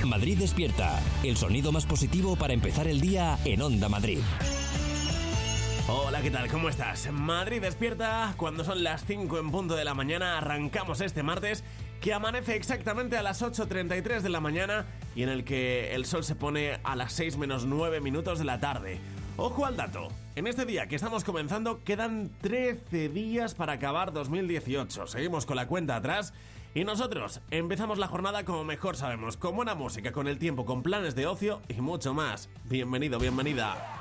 Madrid despierta, el sonido más positivo para empezar el día en Onda Madrid. Hola, ¿qué tal? ¿Cómo estás? Madrid despierta, cuando son las 5 en punto de la mañana, arrancamos este martes que amanece exactamente a las 8:33 de la mañana y en el que el sol se pone a las 6 menos 9 minutos de la tarde. Ojo al dato, en este día que estamos comenzando quedan 13 días para acabar 2018. Seguimos con la cuenta atrás y nosotros empezamos la jornada como mejor sabemos, con buena música, con el tiempo, con planes de ocio y mucho más. Bienvenido, bienvenida.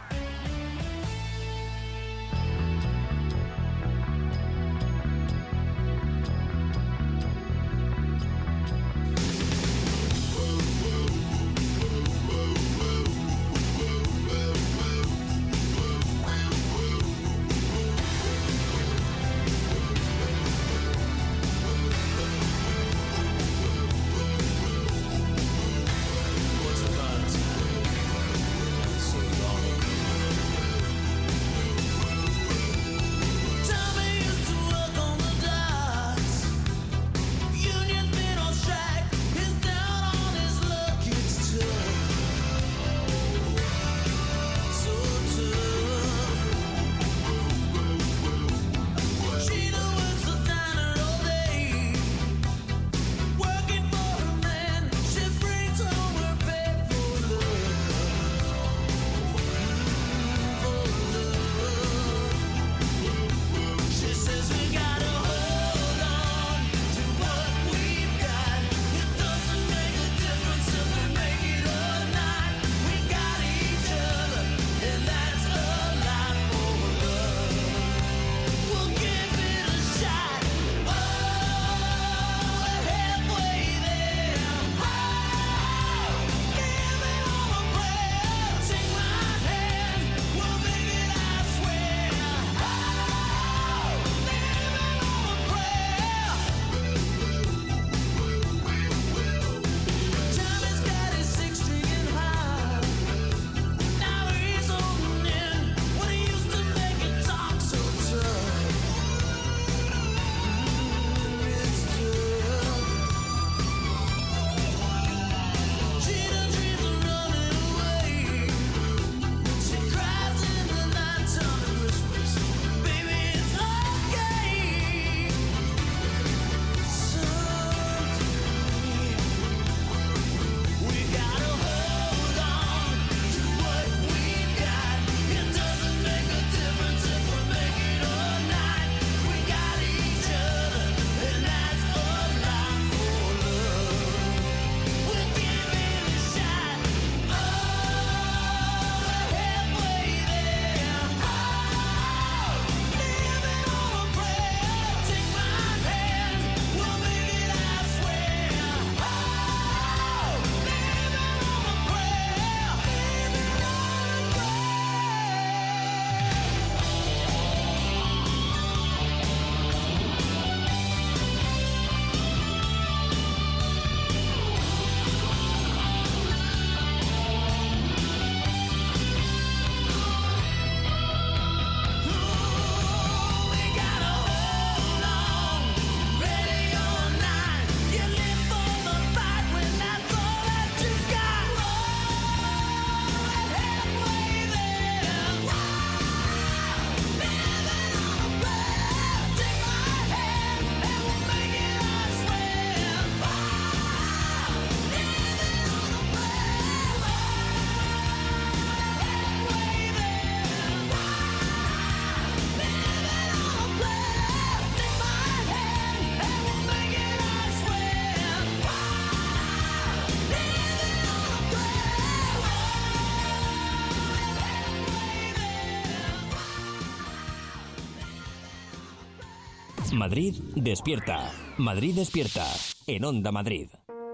Madrid despierta. Madrid despierta. En Onda Madrid.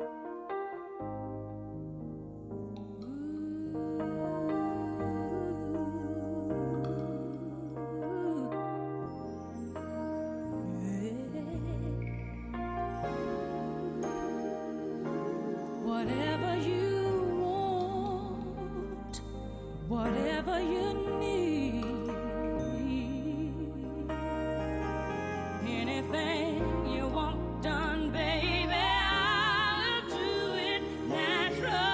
Whatever you want, whatever you need, anything you want done, baby, I'll do it natural.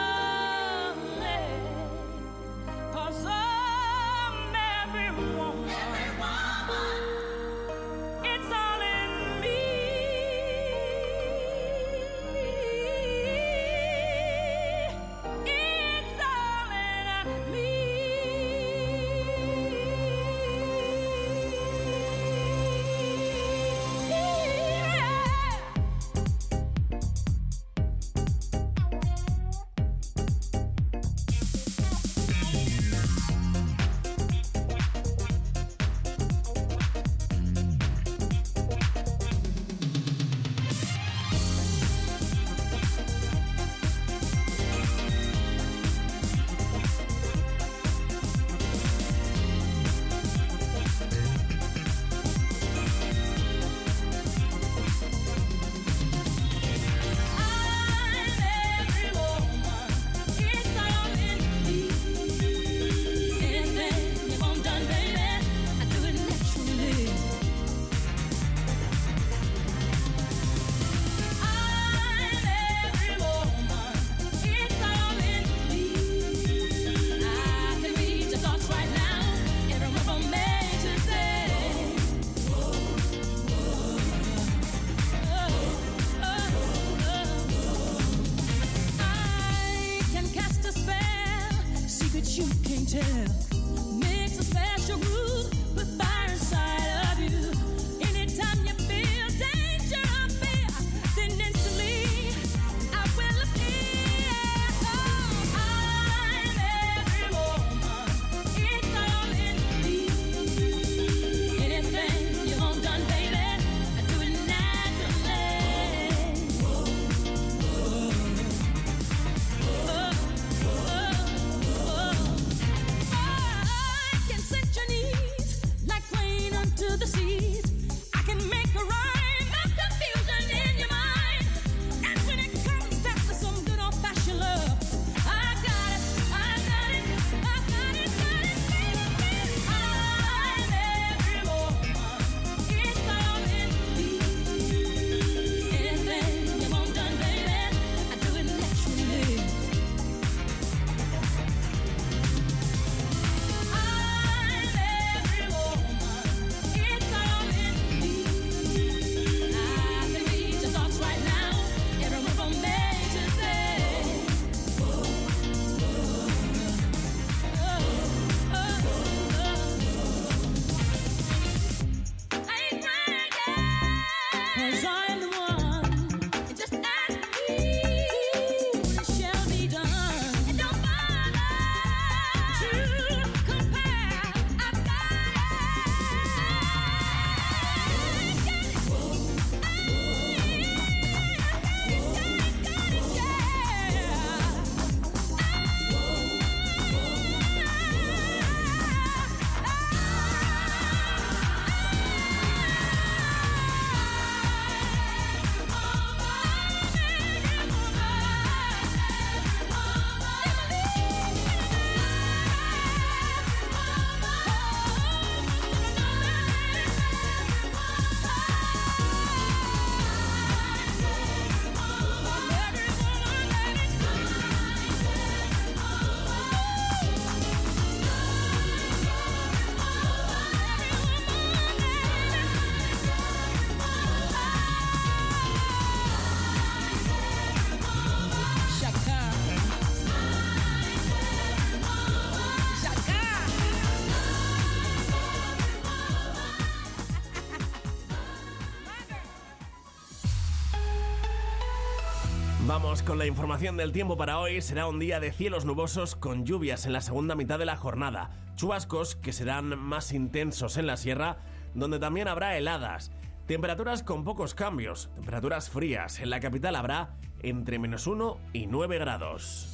Vamos con la información del tiempo para hoy. Será un día de cielos nubosos con lluvias en la segunda mitad de la jornada. Chubascos que serán más intensos en la sierra, donde también habrá heladas. Temperaturas con pocos cambios, temperaturas frías. En la capital habrá entre -1 y 9 grados.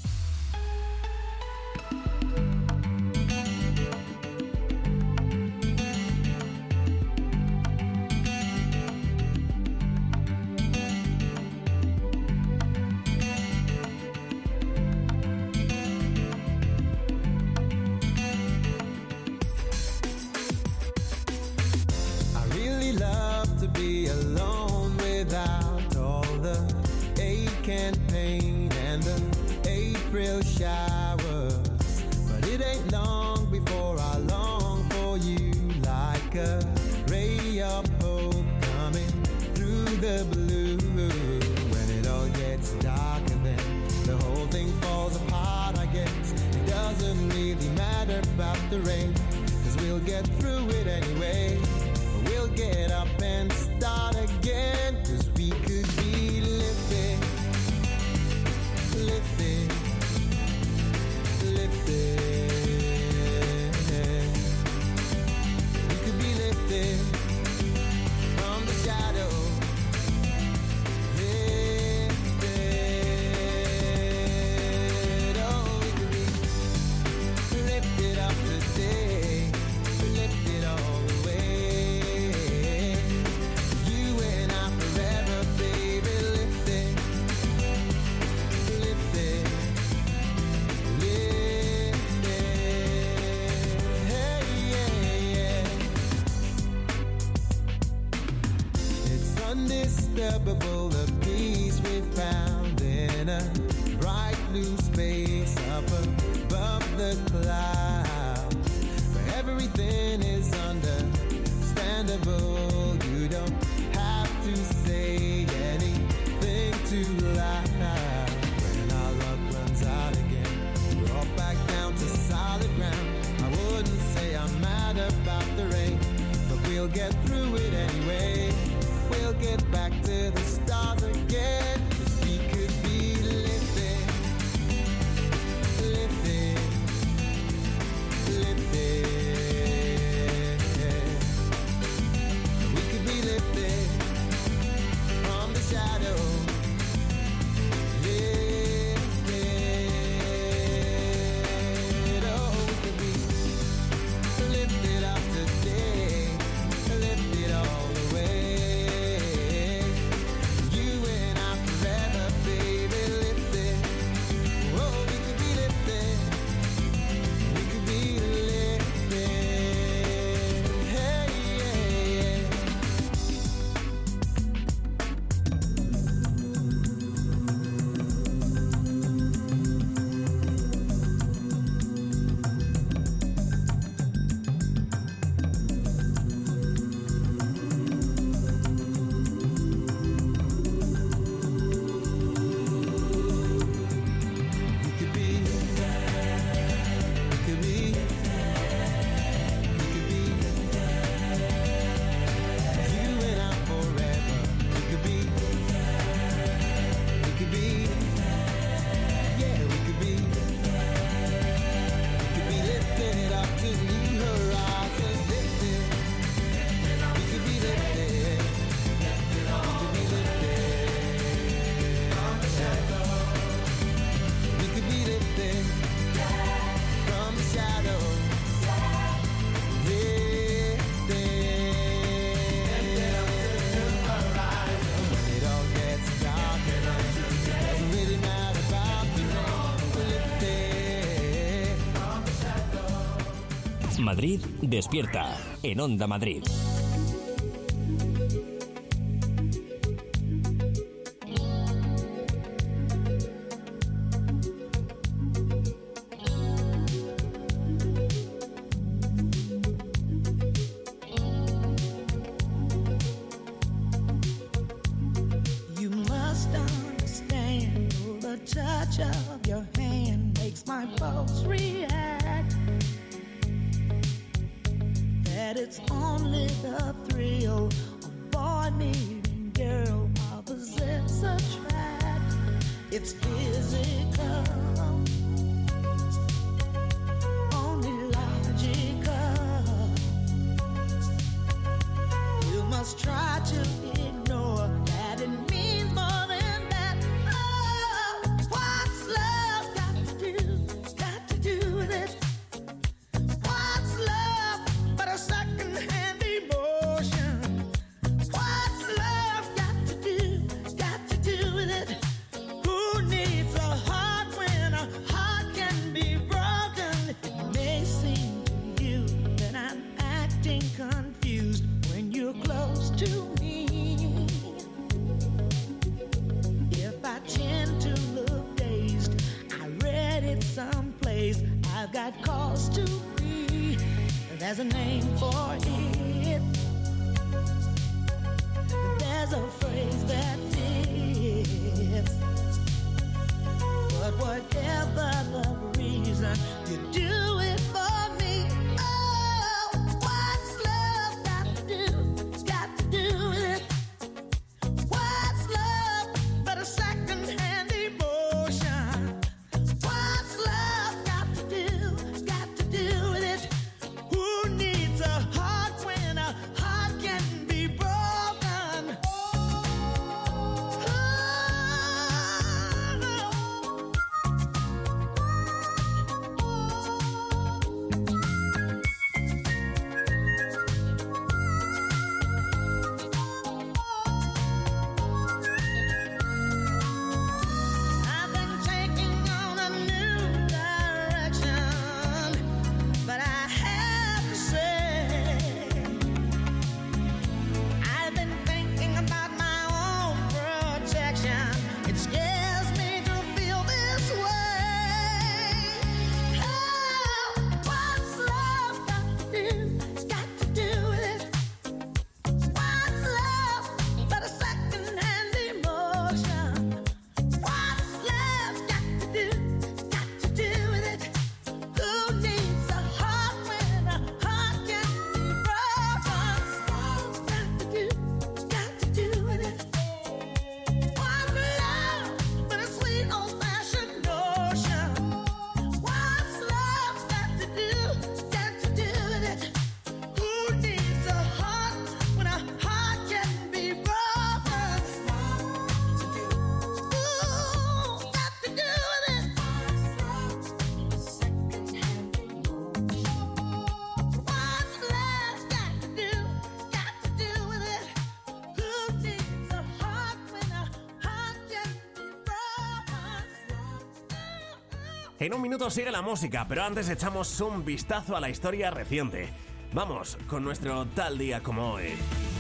Undisturbable, the peace we found in a bright blue space up above the clouds, where everything is understandable. You don't have to say anything too loud. When our luck runs out again, we're all back down to solid ground. Madrid despierta en Onda Madrid. There's a name for it. There's a phrase that fits. But whatever the reason, you do it for me. Oh, what's love got to do? Got to do with it. What's love but a second-hand emotion? What's love got to do? Got to do with it. Who needs a heart when a heart can be broken? I've been taking on a new direction, but I have to say, I've been thinking about my own protection. It scares me to feel this way. Oh, what's love got to do? Got to do with it. What's love but a second-hand emotion? What's love got to do? Got to do with it. Who needs a heart when a heart can be broken? Got to do with it. What's love but a sweet old-fashioned notion? What's love got to do with it? Who needs a heart when a heart can be broken? Ooh, got to do with it. What's love got to do with it? Who needs a heart when a heart can be broken? En un minuto sigue la música, pero antes echamos un vistazo a la historia reciente. Vamos con nuestro tal día como hoy.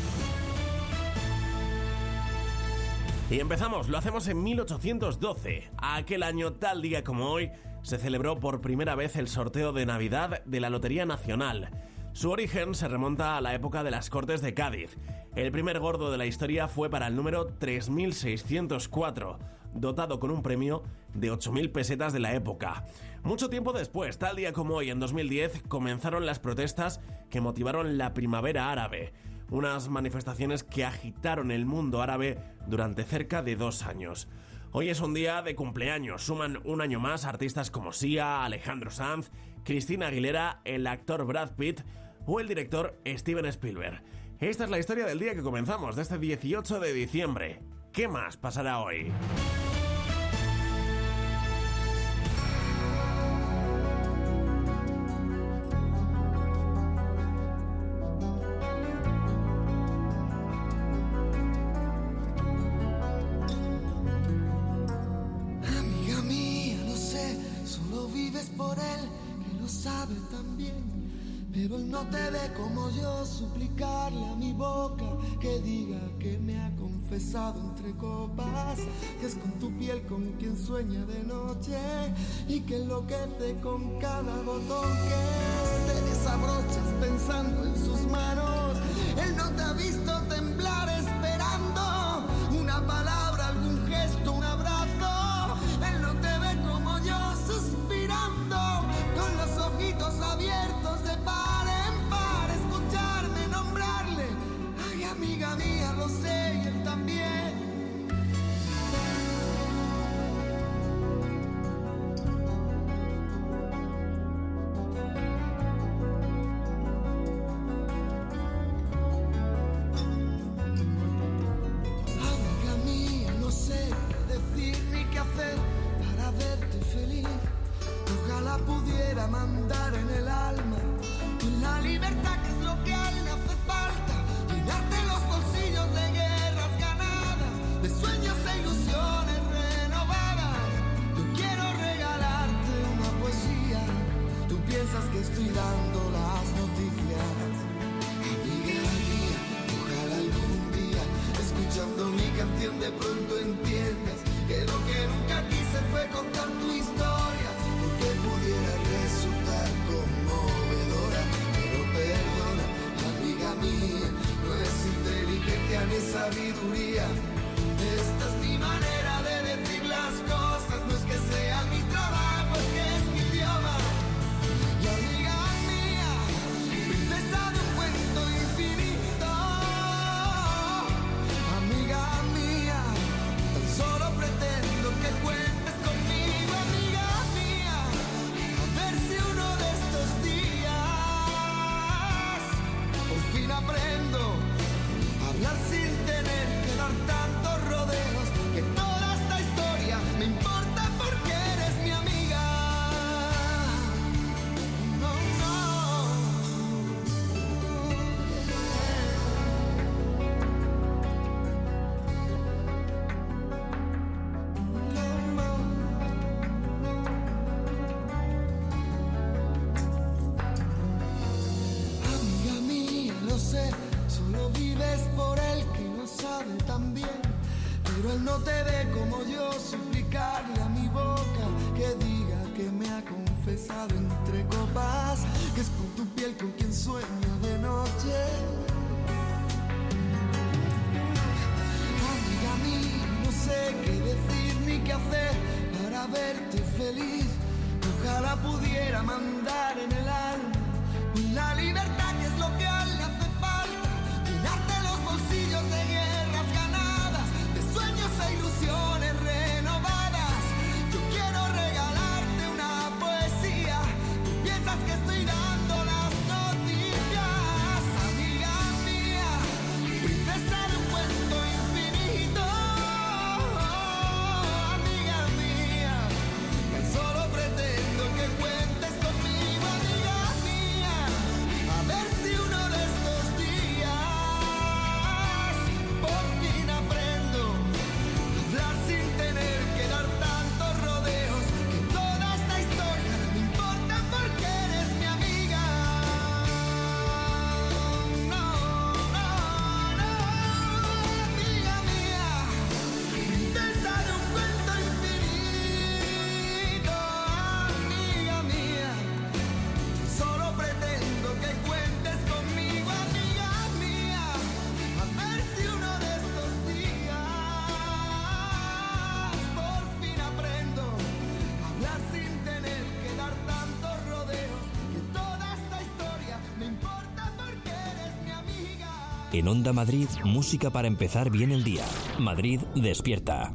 Y empezamos, lo hacemos en 1812. Aquel año, tal día como hoy, se celebró por primera vez el sorteo de Navidad de la Lotería Nacional. Su origen se remonta a la época de las Cortes de Cádiz. El primer gordo de la historia fue para el número 3604, dotado con un premio de 8.000 pesetas de la época. Mucho tiempo después, tal día como hoy, en 2010, comenzaron las protestas que motivaron la Primavera Árabe, unas manifestaciones que agitaron el mundo árabe durante cerca de 2 años. Hoy es un día de cumpleaños, suman un año más artistas como Sia, Alejandro Sanz, Cristina Aguilera, el actor Brad Pitt o el director Steven Spielberg. Esta es la historia del día que comenzamos, de este 18 de diciembre. ¿Qué más pasará hoy? Amiga mía, lo sé, solo vives por él, que lo sabe también. Pero él no te ve como yo, suplicarle a mi boca que diga que me ha confesado entre copas, que es con tu piel con quien sueña de noche y que enloquece con cada botón que te desabrochas pensando en sus manos. Él no te ha visto temblar esperando una palabra, algún gesto, un abrazo. Él no te ve como yo suspirando con los ojitos abiertos de par en par, escucharme nombrarle. Ay, amiga mía, lo sé y él también. Amiga mía, no sé qué decir ni qué hacer para verte feliz. Ojalá pudiera mandar en el alma la libertad, que es lo que a él le hace falta. Llenarte los bolsillos de guerras ganadas, de sueños e ilusiones renovadas. Yo quiero regalarte una poesía. Tú piensas que estoy dando las noticias. Amiga mía, ojalá algún día, escuchando mi canción, de pronto entiendas que lo que nunca quise fue contar tu historia, porque pudiera resultar conmovedora. Pero perdona, amiga mía, no es inteligencia ni sabiduría. Esta es mi manera de decir las cosas, no es que sea mi trabajo, es que es mi idioma. Y amiga mía, princesa de un cuento infinito. Amiga mía, tan solo pretendo que cuentes conmigo. Amiga mía, a ver si uno de estos días por fin aprendo a hablar sin tener que dar tantos rodeos, que toda esta historia me importa porque eres mi amiga. No, no. Amiga mía, lo sé, solo vives por él, que lo sabe también. Pero él no te ve como yo, suplicarle a mi boca que diga que me ha confesado entre copas, que es con tu piel con quien sueña de noche. Amiga mía, no sé qué decir ni qué hacer para verte feliz. Ojalá pudiera mandar en el alma la libertad, que es lo que a él le hace falta. Llenarte los bolsillos de guerras ganadas, de sueños e ilusiones renovadas. Yo quiero regalarte una poesía. Tú piensas que estoy dando las noticias. Amiga mía, princesa de un cuento infinito. Amiga mía, tan solo pretendo que cuentes conmigo. Amiga mía, a ver si uno de estos días por fin aprendo a hablar sin tener que dar tantos rodeos, que toda esta historia me importa porque eres mi amiga. No, no, no, amiga mía, princesa de un cuento infinito. Amiga mía, solo pretendo que cuentes conmigo. Amiga mía, a ver si uno de estos días por fin aprendo a hablar sin tener que dar tantos rodeos, que toda esta historia me importa porque eres mi amiga. En Onda Madrid, música para empezar bien el día. Madrid despierta.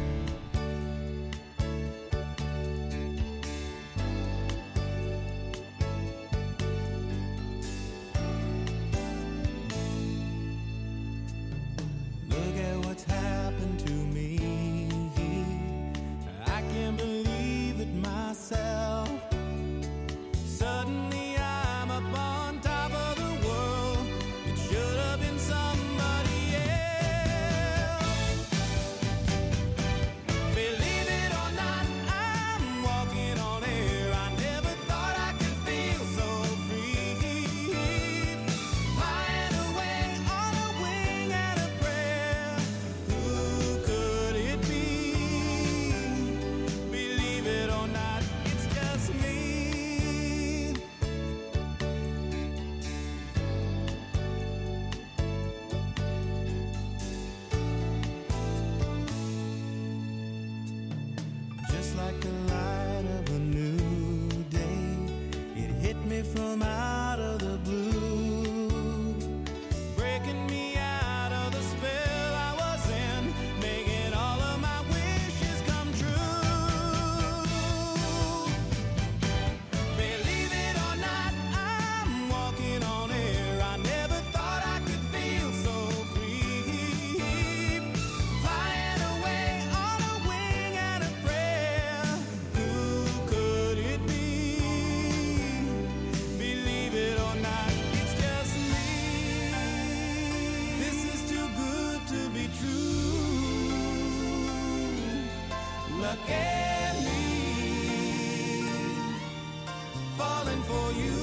Look at what's happened to me. I can't believe it myself. Suddenly I'm up on top of the world. It should have been somebody else. falling for you.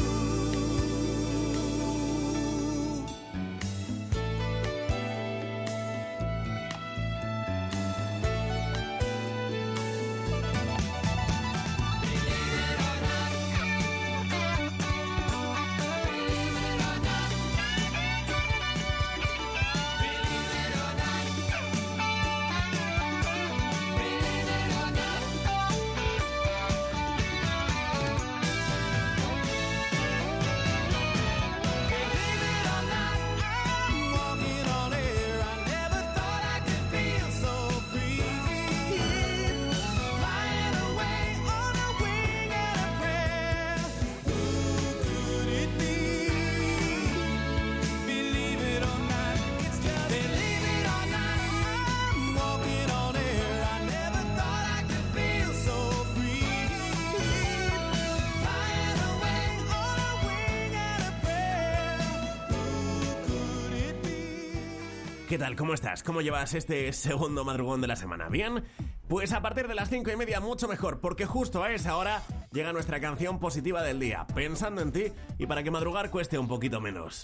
¿Qué tal? ¿Cómo estás? ¿Cómo llevas este segundo madrugón de la semana? ¿Bien? Pues a partir de las 5:30 mucho mejor, porque justo a esa hora llega nuestra canción positiva del día, pensando en ti y para que madrugar cueste un poquito menos.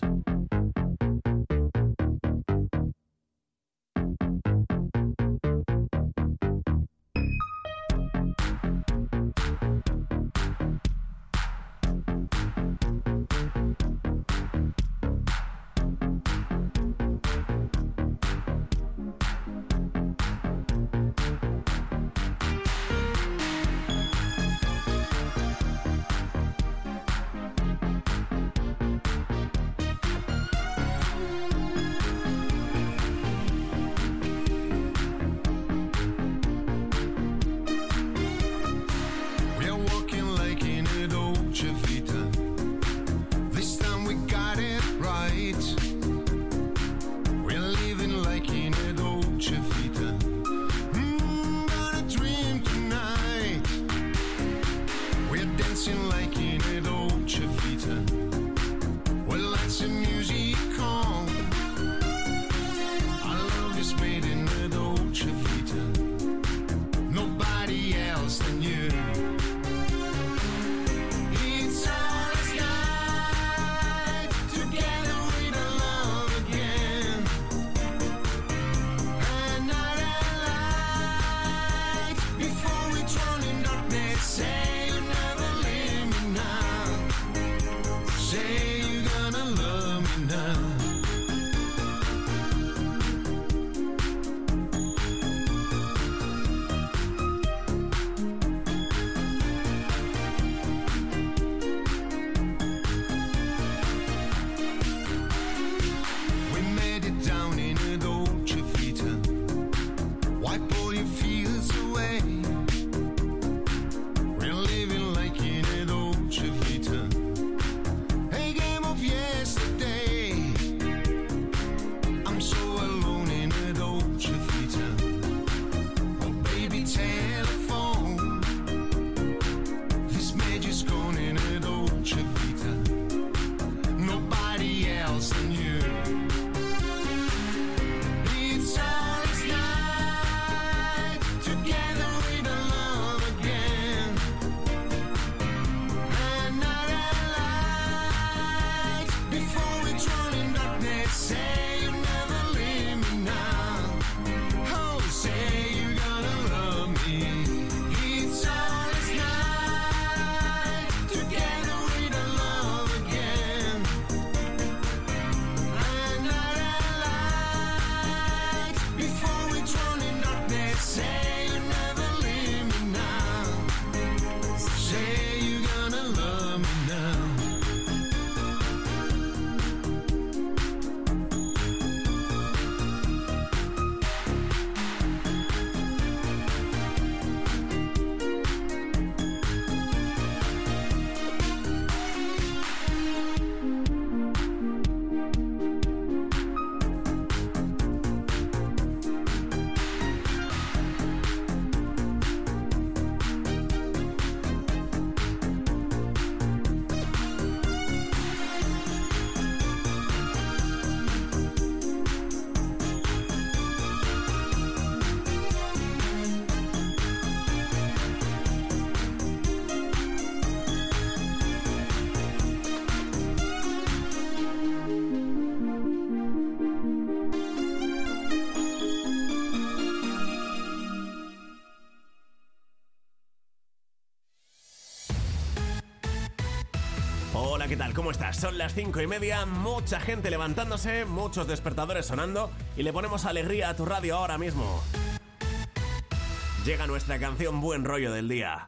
Hola, ¿qué tal? ¿Cómo estás? Son las 5:30, mucha gente levantándose, muchos despertadores sonando y le ponemos alegría a tu radio ahora mismo. Llega nuestra canción Buen Rollo del día.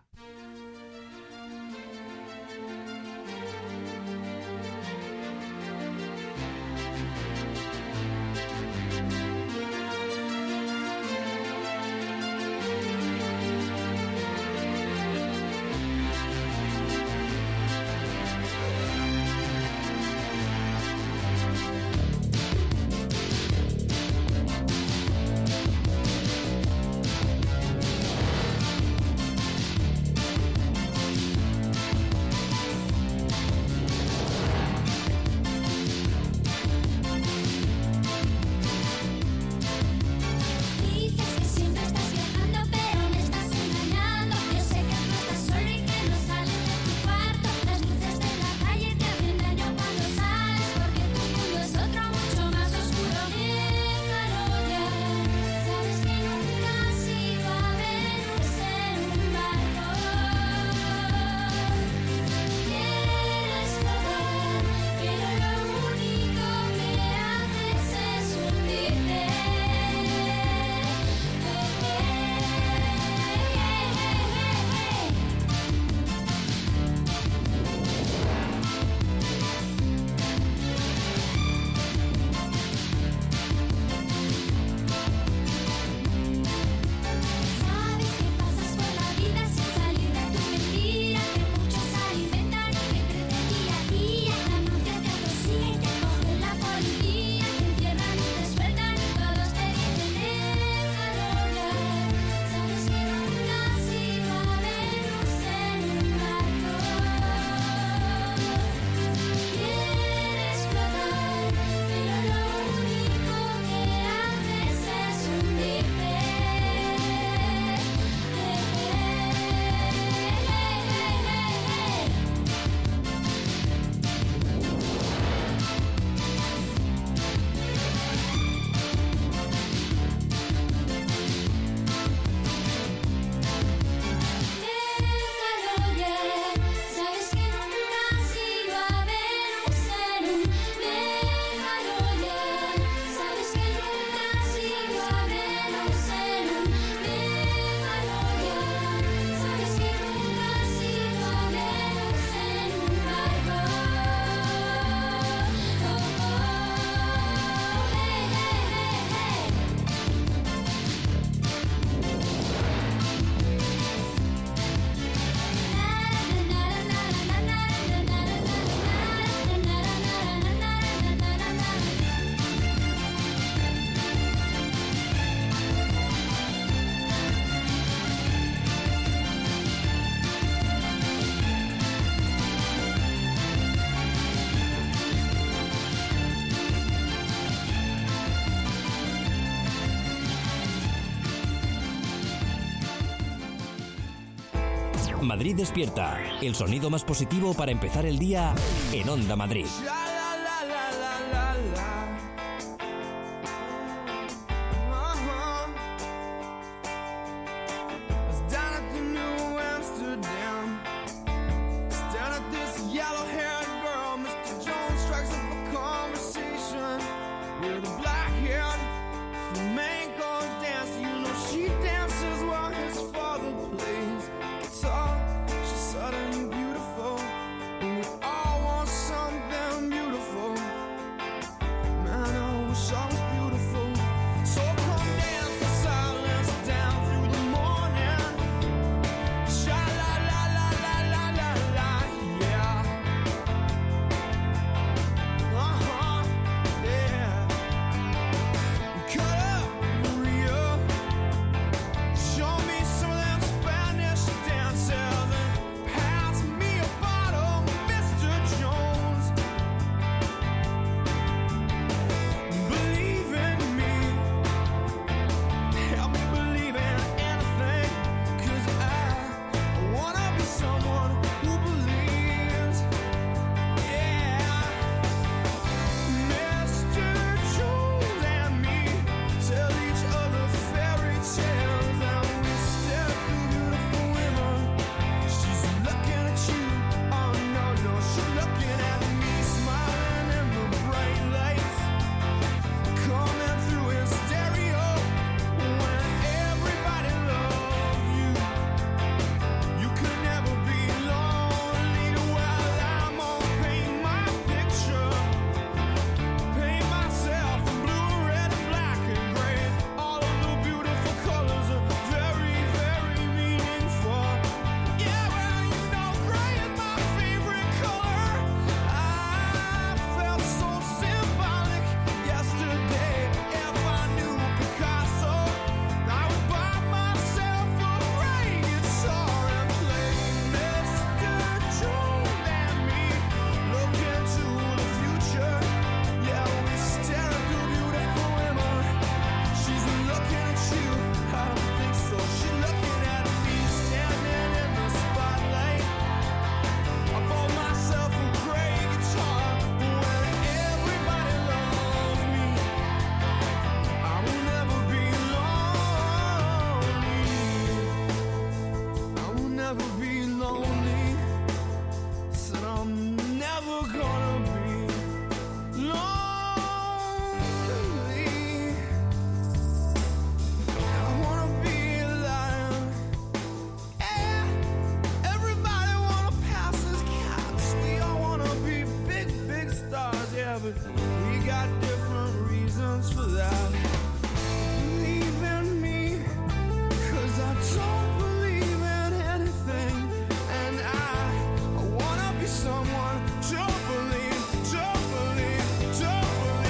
Madrid Despierta, el sonido más positivo para empezar el día en Onda Madrid. She's sudden beautiful, and we all want something beautiful. but we got different reasons for that. Believe in me, 'cause I don't believe in anything, and I wanna be someone to believe, yeah.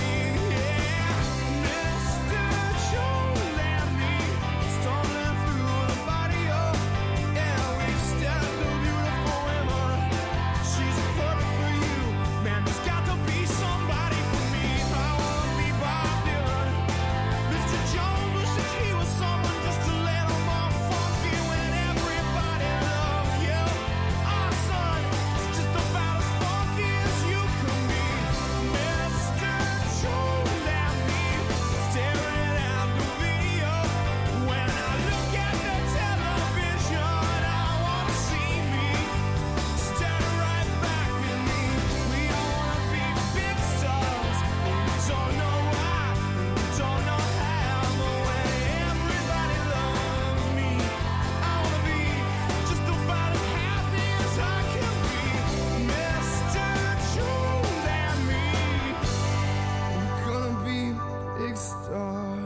Mr. Jones and me, stumbling through the barrio, yeah, we stand the beautiful women. She's perfect for you, man, there's got to be somebody for me. I wanna be Bob Dylan. Mr. Jones wishes he was someone just a little more funky when everybody loves you. Our son is just about as funky as you can be. Mr. Jones and me, staring at the video. When I look at the television, I wanna see me staring right back at me. We all wanna be big stars, but we don't know why, we don't know how. But when everybody loves me, I wanna be just about as happy as I can be. Mr. Jones and me, we're gonna be big stars.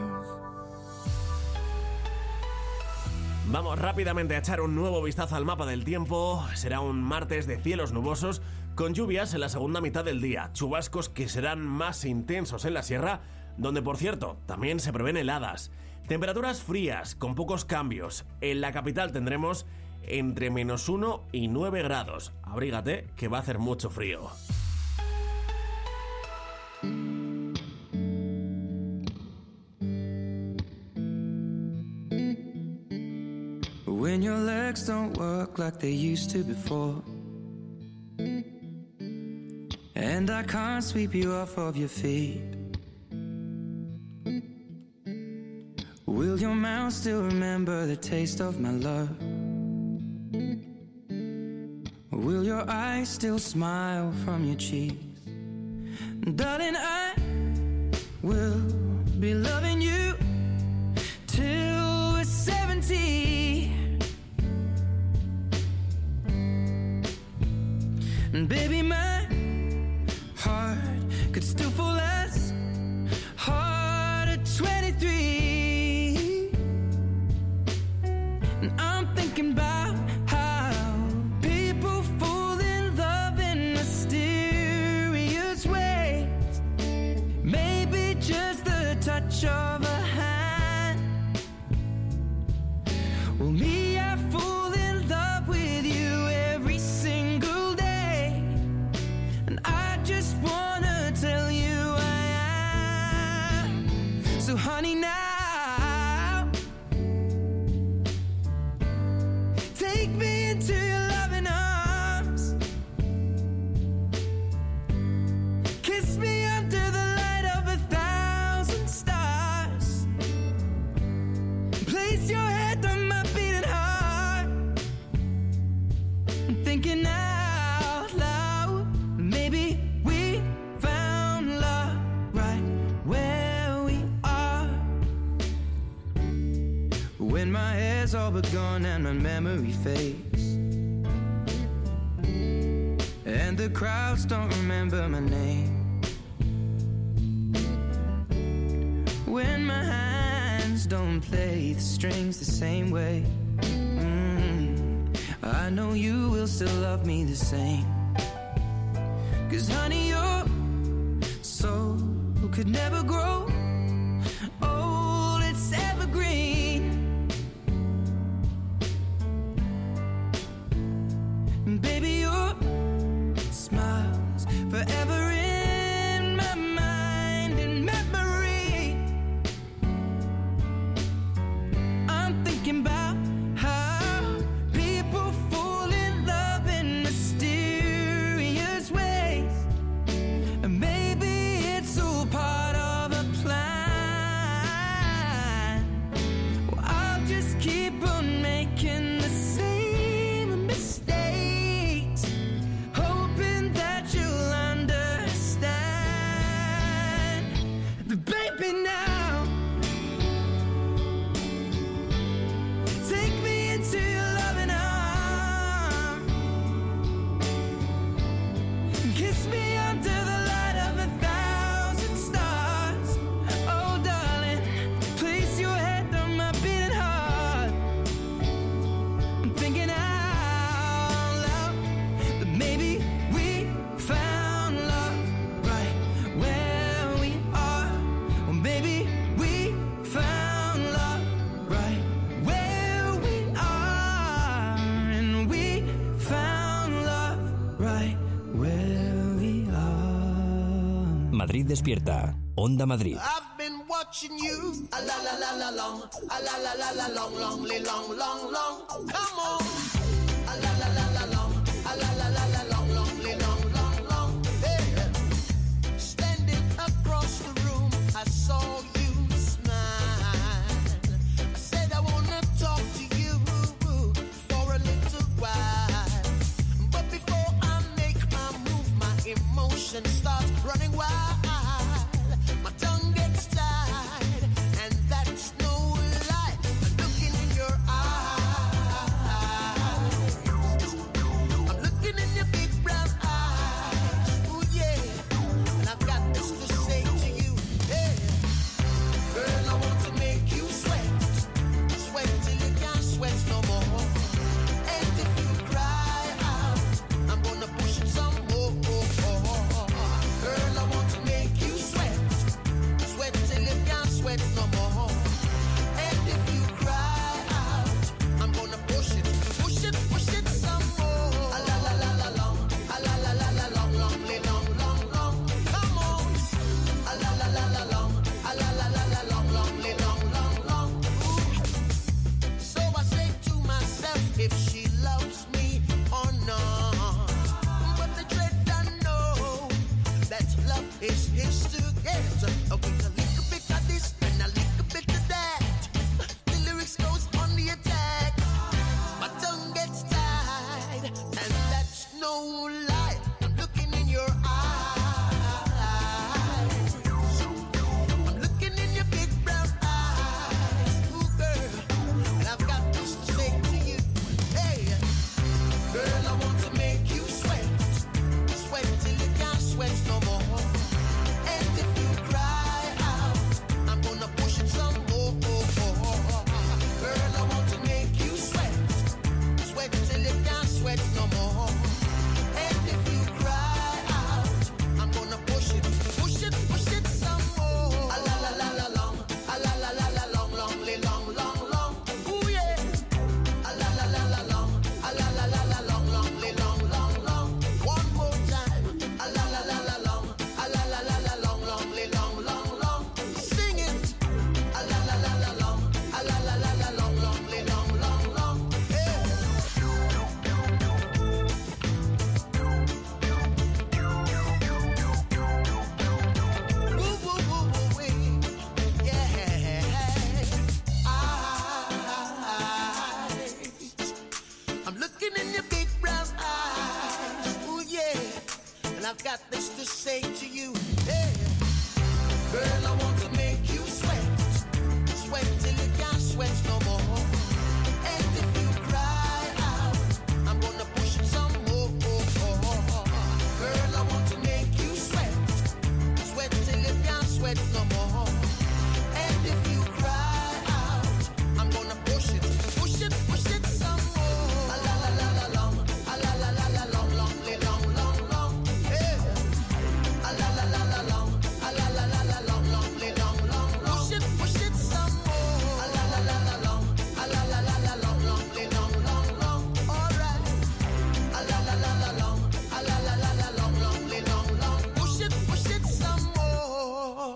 Vamos rápidamente a echar un nuevo vistazo al mapa del tiempo. Será un martes de cielos nubosos, con lluvias en la segunda mitad del día. Chubascos que serán más intensos en la sierra, donde, por cierto, también se prevén heladas. Temperaturas frías, con pocos cambios. En la capital tendremos entre -1 y 9 grados. Abrígate, que va a hacer mucho frío. When your legs don't work like they used to before, and I can't sweep you off of your feet, will your mouth still remember the taste of my love? Will your eyes still smile from your cheeks? Darling, I will be loving you till we're 70. And baby, my heart could still fall as hard at 23. And I'm thinking about how people fall in love in mysterious ways. Maybe just the touch of a hand. Well, me, I fall in love with you every single day. And I just wanna tell you I am. So honey, now take me into your loving arms. Kiss me under the light of 1,000 stars. Place your head on my beating heart. I'm thinking out loud, maybe we found love right where we are. When my hair's all but gone and my memory fades, and the crowds don't remember my name, when my hands don't play the strings the same way, I know you will still love me the same. 'Cause honey, your soul could never grow old, it's evergreen. Baby, your smile's forever in my mind and memory. I'm thinking about how people fall in love in mysterious ways. And maybe it's all part of a plan. Madrid Despierta, Onda Madrid. I've been watching you, a la la la la long, a la la la la long, long, long, long, long. Come on, a la la la la long, a la la la la long, long, long, long, long. Hey, standing across the room, I saw you smile. I said I wanna talk to you for a little while, but before I make my move, my emotions start running wild. My tongue gets tied, and that's no lie. I'm looking in your eyes. I'm looking in your big brown eyes. Ooh, yeah. And I've got this to say to you. Hey, girl, I want to make you sweat. Sweat till you can't sweat no more. And if you cry out, I'm gonna push it some more. Girl, I want to make you sweat. Sweat till you can't sweat no more. And if you cry out, I'm gonna push it some more. A la la la la long, a la la la la long, long, long, long, long. Come on. A la la la la long, a la la la la long, long, long, long, long. Ooh. So I say to myself, if she loves me or not. But the dread I know that love is his to get. With a little bit of this and a little bit of that, the lyrics goes on the attack. My tongue gets tied, and that's no lie. I'm looking in your eyes. I'm looking in your big brown eyes. Ooh, girl, and I've got this to say to you. Hey, girl, I want to make you sweat. Sweat till you can't sweat no more. And if you cry out, I'm gonna push it some more. Girl, I want to make you sweat. Sweat till you can't sweat no more. And if you cry out, I'm gonna push it some more. A la la la la long, a la la la la long, long, long, long, long. Ooh yeah. A la la la la long, a la la la la long, long, long, long, long. One more time. A la la la la long, a la la la la long, long, long, long, long. Sing it. A la la la la long, a la la la la long, long, long, long, long. Yeah. Woo, woo, woo, woo, wee. Yeah. I'm looking in your big brown eyes. Ooh, yeah. And I've got this to say to you. Hey, girl, I want to make you sweat. Sweat till you can't sweat no more. And if you cry out, I'm gonna push it some more. Girl, I want to make you sweat. Sweat till you can't sweat no more. And if you cry out, I'm gonna push it some more. A la la la la long, a la la la la long, long, long, long, long. Yeah. A la la la la long, a la la la la long, long, long, long, long. Push it some more. A la la la la long, a la la la la long, long, long, long, long. All right. A la la la la long, a la la la la long, long, long, long. Push it some more.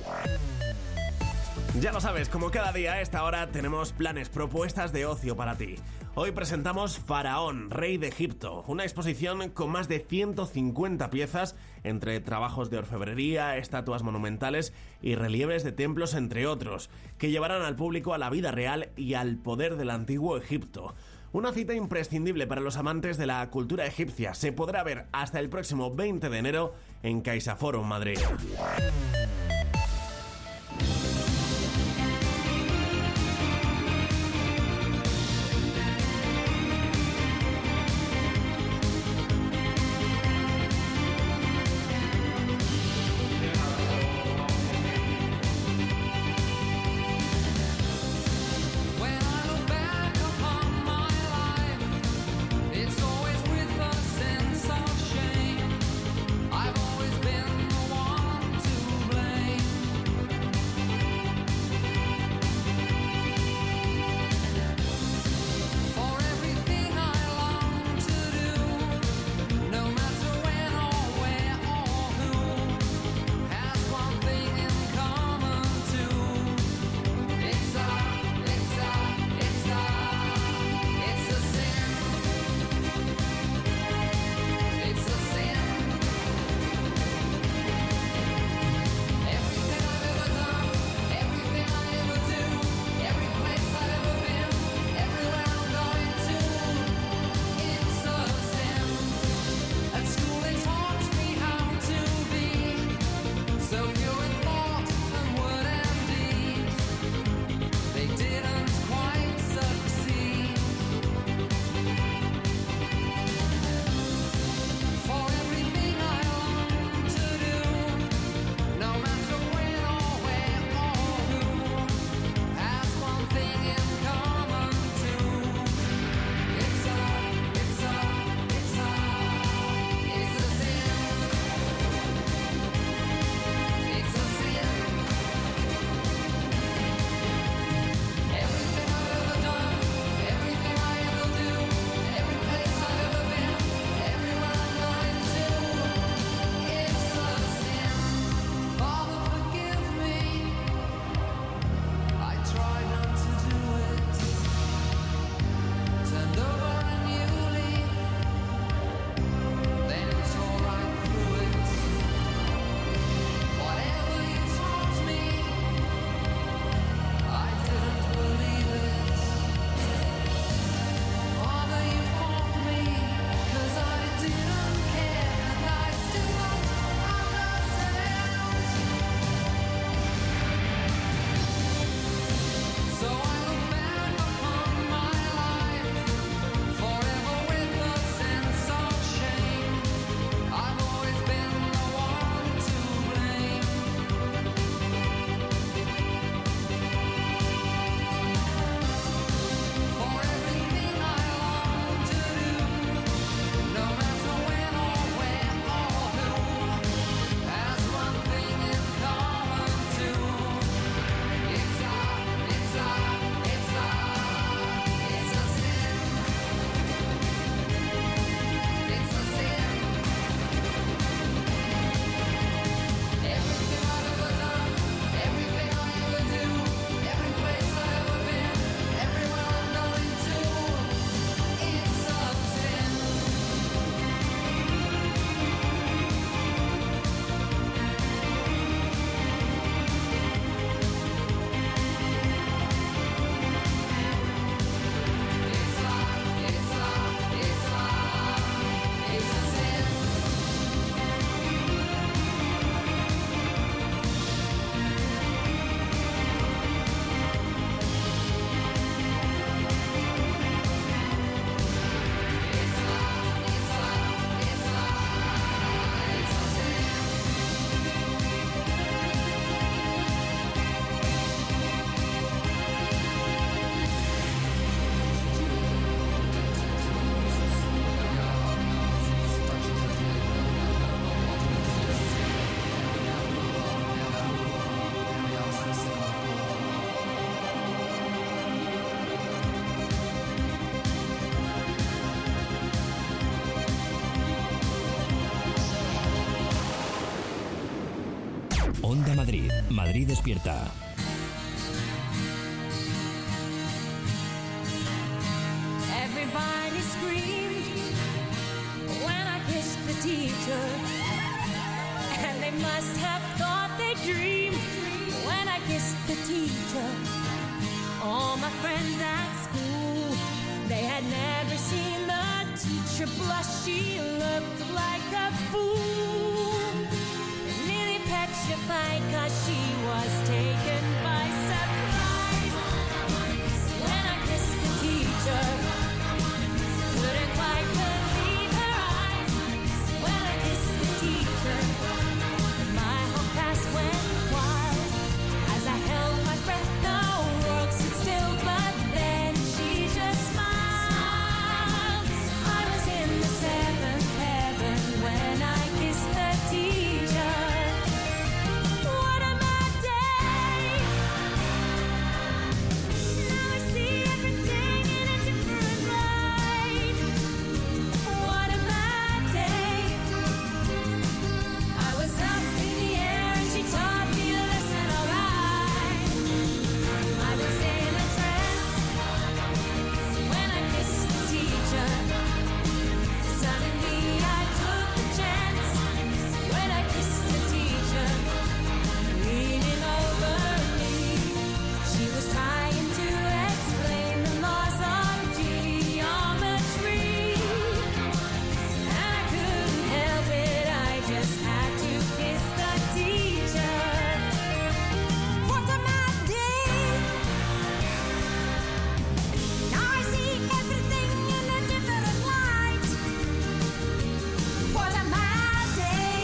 Ya lo sabes, como cada día a esta hora tenemos planes, propuestas de ocio para ti. Hoy presentamos Faraón, Rey de Egipto, una exposición con más de 150 piezas, entre trabajos de orfebrería, estatuas monumentales y relieves de templos, entre otros, que llevarán al público a la vida real y al poder del antiguo Egipto. Una cita imprescindible para los amantes de la cultura egipcia. Se podrá ver hasta el próximo 20 de enero en CaixaForum Madrid. When I look back upon my life, it's always with a sense of shame. I've always been the one to Onda Madrid. Madrid despierta. Everybody screamed when I kissed the teacher, and they must have thought they dreamed when I kissed the teacher. All my friends at school, they had never seen the teacher blush. She looked like a fool, nearly petrified 'cause she was taken by surprise when I kissed the teacher. Couldn't quite believe her eyes when I kissed the teacher. My whole class went wild as I held my breath. The world stood still, but then she just smiled. I was in the seventh heaven when I kissed the teacher. What a mad day! Now I see everything in a different light. What a mad day! I was up in the air and she taught me a lesson, alright. I was in a trance when I kissed the teacher. Suddenly I took the chance when I kissed the teacher. Leaning over me, she was trying to explain the laws of geometry, and I couldn't help it. I just had to kiss the teacher. What a mad day! Now I see everything in a different light. What a mad day!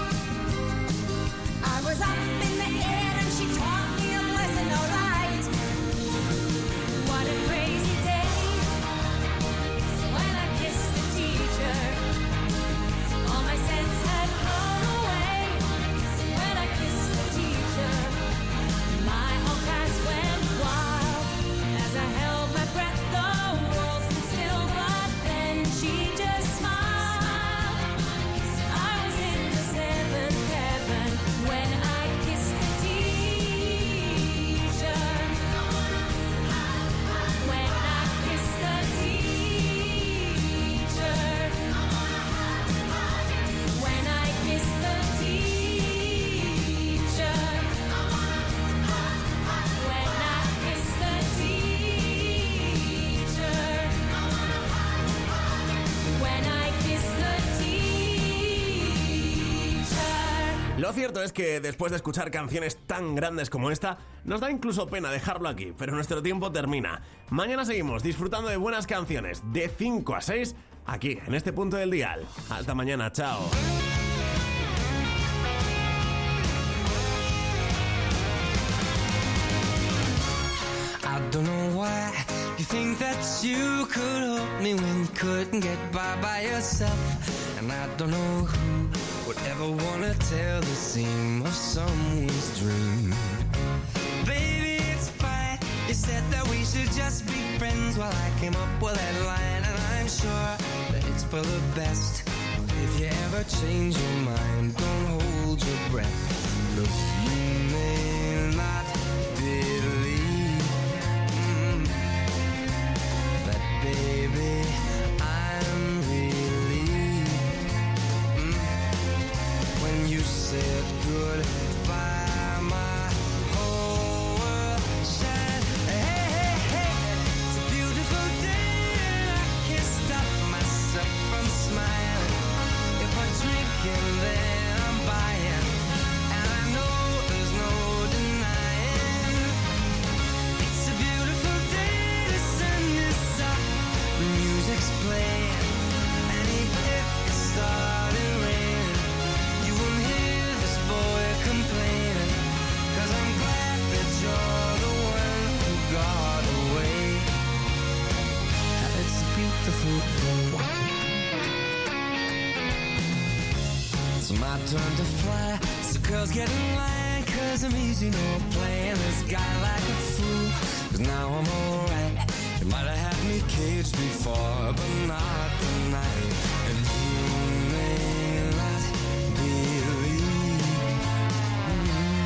I was up in the air and she taught me a lesson, alright. What a crazy day when I kissed the teacher. All my sense had flown away when I kissed the teacher. My whole class went wild as I held my breath. The world stood still, but then she just smiled. I was in the seventh heaven when I kissed the teacher. When I kissed the teacher. When I kissed the teacher. When I kissed the teacher. When I kissed the teacher. Lo cierto es que después de escuchar canciones tan grandes como esta, nos da incluso pena dejarlo aquí, pero nuestro tiempo termina. Mañana seguimos disfrutando de buenas canciones de 5 a 6 aquí en este punto del dial. Hasta mañana, chao. I don't know why you think that you could help me when you couldn't get by yourself. And I don't know who would ever wanna tell the seam of someone's dream. Baby, it's fine. You said that we should just be friends. Well, I came up with that line, and I'm sure that it's for the best. If you ever change your mind, don't hold your breath. Look, you may not believe that, baby, I'm relieved when you said goodbye. My whole world shined. Hey, hey, hey, it's a beautiful day and I can't stop myself from smiling. If I'm drinking, then I'm buying, and I know there's no denying. It's a beautiful day, the sun is up, the music's playing, and even if it started raining, you won't hear this boy complaining, 'cause I'm glad that you're the one who got away. It's a beautiful day. It's my turn to fly, so girls get in line, 'cause I'm easy, no playing this guy like a fool. 'Cause now I'm alright. You might have had me caged before, but not tonight. And you may not believe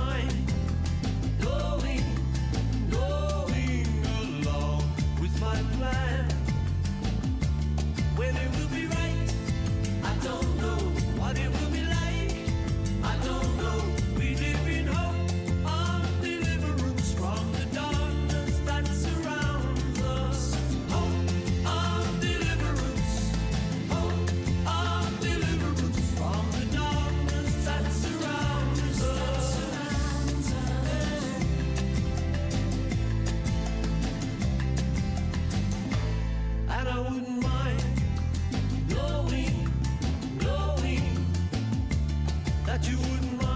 mind going along with my plan. When it will be right, I don't know. What it will be like, I don't know. We live in hope of deliverance from the darkness that surrounds us. Hope of deliverance. Hope of deliverance from the darkness that surrounds us. And I wouldn't mind knowing that you wouldn't mind.